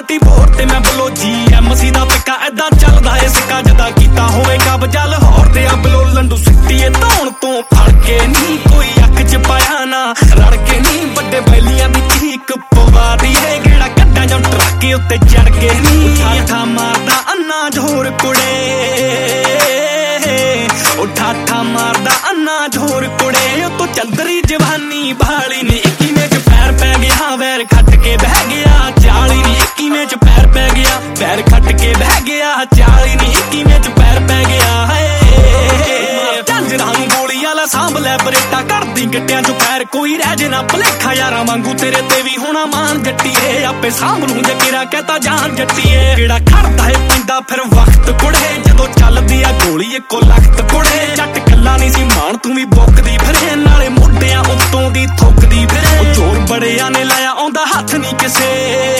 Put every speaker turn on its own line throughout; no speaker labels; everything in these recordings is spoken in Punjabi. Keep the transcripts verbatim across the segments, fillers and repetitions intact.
ਦਿੱਤੀ ਵੋਟ ਤੇ ਮੈਂ ਬਲੋ ਜੀ ਐਮਸੀ ਦਾ ਪਿੱਕਾ ਏਦਾਂ ਚੱਲਦਾ ਏ ਸਿੱਕਾ ਜਦਾਂ ਕੀਤਾ ਹੋਵੇ ਕਬਜ਼ਾ ਲਾਹੌਰ ਤੇ ਆ ਬਲੋ ਲੰਡੂ ਸਿੱਟੀਏ ਧੌਣ ਤੋਂ ਫੜ ਕੇ ਨਹੀਂ ਕੋਈ ਅੱਖ ਚ ਪਾਇਆ ਨਾ ਰੜ ਕੇ ਨਹੀਂ ਵੱਡੇ ਬੈਲੀਆਂ ਦੀ ਚੀਕ ਪਵਾਦੀ ਏ ਗੇੜਾ ਕੱਢਾਂ ਜਾਂ ਟਰੱਕੇ ਉੱਤੇ ਚੜ ਕੇ ਨਹੀਂ ਠਾਠਾ ਮਾਰਦਾ ਅੰਨਾ ਜ਼ੋਰ ਕੁੜੇ ਉਹ ਠਾਠਾ ਮਾਰਦਾ ਅੰਨਾ ਜ਼ੋਰ ਕੁੜੇ ਉਹ ਤੋਂ ਚੰਦਰੀ ਜਵਾਨੀ ਬਾਲੀ ਨੀ ਇੱਕੀਵੇਂ ਚ ਪੈਰ ਪੈ ਗਿਆ ਵੈਰ ਖੱਟ ਕੇ ਬਹਿ ਗਿਆ ਚਾਲੀ ਨੀ ਇੱਕੀਵੇਂ ਚ ਪੈਰ ਪੈ ਗਿਆ ਵੈਰ ਖੱਟ ਕੇ ਬਹਿ ਗਿਆ ਚਾਲੀ ਨੀ ਇੱਕੀਵੇਂ ਚ ਪੈਰ ਪੈ ਗਿਆ ਹੈ ਝਾਂਜਰਾਂ ਨੂੰ ਗੋਲੀ ਵਾਲਾ ਸਾਂਭ ਲੈ ਬਰੇਟਾ ਕਰਦੀ ਗੱਟਿਆਂ ਚ ਪੈਰ ਕੋਈ ਰਹਿ ਜੇ ਨਾ ਭਲੇਖਾ ਯਾਰਾਂ ਵਾਂਗੂ ਤੇਰੇ ਤੇ ਵੀ ਹੋਣਾ ਮਾਨ ਜੱਟੀਏ ਆਪੇ ਸਾਂਭ ਨੂੰ ਜੇ ਕਿਰਾ ਕਹਤਾ ਜਾਨ ਜੱਟੀਏ ਕਿਹੜਾ ਖੜਦਾ ਏ ਪੈਂਦਾ ਫਿਰ ਵਕਤ ਕੁੜੇ ਜਦੋਂ ਚੱਲਦੀ ਆ ਗੋਲੀ ਇੱਕੋ ਲਖਤ ਕੁੜੇ ਜੱਟ ਕੱਲਾ ਨਹੀਂ ਸੀ ਮਾਨ ਤੂੰ ਵੀ ਬੁੱਕਦੀ ਫਿਰੇ ਨਾਲੇ ਮੋਢਿਆਂ ਉੱਤੋਂ ਦੀ ਥੁੱਕਦੀ ਫਿਰੇ ਉਹ ਜ਼ੋਰ ਬੜਿਆਂ ਨੇ ਲਾਇਆ ਆਉਂਦਾ ਹੱਥ ਨਹੀਂ ਕਿਸੇ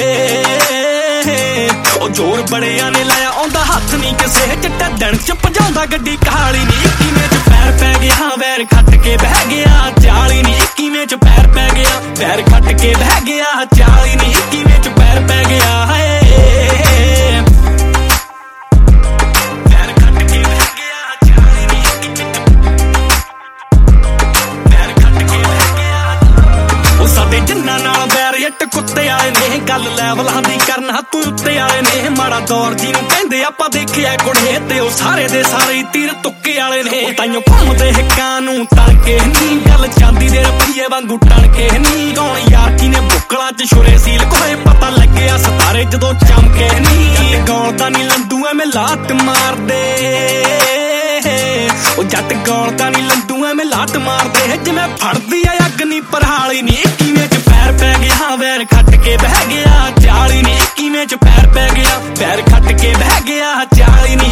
ਉਹ ਜ਼ੋਰ ਬੜਿਆਂ ਨੇ ਲਾਇਆ ਆਉਂਦਾ ਹੱਥ ਨਹੀਂ ਕਿਸੇ ਚਿੱਟਾ ਦਿਨ ਚ ਭਜਾਉਂਦਾ ਗੱਡੀ ਕਾਲੀ ਨੀ ਇੱਕੀਵੇਂ ਚ ਪੈਰ ਪੈ ਗਿਆ ਵੈਰ ਖੱਟ ਕੇ ਬਹਿ ਗਿਆ ਚਾਲੀ ਨੀ ਇੱਕੀਵੇਂ ਚ ਪੈਰ ਪੈ ਗਿਆ ਵੈਰ ਖੱਟ ਕੇ ਬਹਿ ਗਿਆ ਚਾਲੀ ਨੀ ਇੱਕੀਵੇਂ ਚ ਪੈਰ ਪੈ ਗਿਆ ਹੈ ਵੈਰ ਖੱਟ ਕੇ ਬਹਿ ਗਿਆ ਚਾਲੀ ਨੀ ਇੱਕੀਵੇਂ ਚ ਵੈਰ ਖੱਟ ਕੇ ਬਹਿ ਗਿਆ ਉਹ ਸਾਡੇ ਜਿੰਨਾਂ ਨਾਲ ਵੈਰ ਇੱਟ ਕੁੱਤੇ ਆਏ ਨੇ ਗੱਲ ਲੈਵਲਾਂ ਦੀ ਕਰਨਾ ਤੂੰ ਉੱਤੇ ਆਏ ਨੇ ਮਾੜਾ ਦੌਰ ਜੀ ਨੂੰ ਕਹਿੰਦੇ ਆਪਾਂ ਦੇਖਿਆ ਕੁੜੇ ਤੇ ਉਹ ਸਾਰੇ ਦੇ ਸਾਰੇ ਤੀਰ ਤੁੱਕੇ ਵਾਲੇ ਨੇ ਤਾਈਓ ਘੁੰਮਦੇ ਹਿੱਕਾਂ ਨੂੰ ਤੜਕੇ ਨਹੀਂ ਗੱਲ ਚਾਂਦੀ ਦੇ ਰੁਪਈਏ ਵਾਂਗੂ ਟਣਕੇ ਨਹੀਂ ਕੌਣ ਯਾਰ ਕੀ ਨੇ ਬੁੱਕਲਾਂ ਚ ਛੁਰੇ ਸੀਲ ਕੋਏ ਪਤਾ ਲੱਗਿਆ ਸਤਾਰੇ ਜਦੋਂ ਚਮਕੇ ਨਹੀਂ ਗੌਲ ਦਾ ਨਹੀਂ ਲੰਡੂ ਐਵੇਂ ਲਾਤ ਮਾਰਦੇ ਉਹ ਜੱਟ ਗੌਲ ਦਾ ਨਹੀਂ ਲੰਡੂ ਐਵੇਂ ਲਾਤ ਮਾਰਦੇ ਜਿਵੇਂ ਫੜਦੀ ਆ ਅੱਗ ਨਹੀਂ ਪਰਹਾਲੀ ਨੀ ਇੱਕੀਵੇਂ ਚ ਪੈਰ ਪੈ ਗਿਆ ਵੈਰ ਖੱਟ ਕੇ ਬਹਿ ਗਿਆ ਚਾਲੀ ਨੀ ਇੱਕੀਵੇਂ ਚ ਪੈਰ ਪੈ ਗਿਆ ਪੈਰ ਖੱਟ ਕੇ ਬਹਿ ਗਿਆ ਚਾਲੀ ਨੀ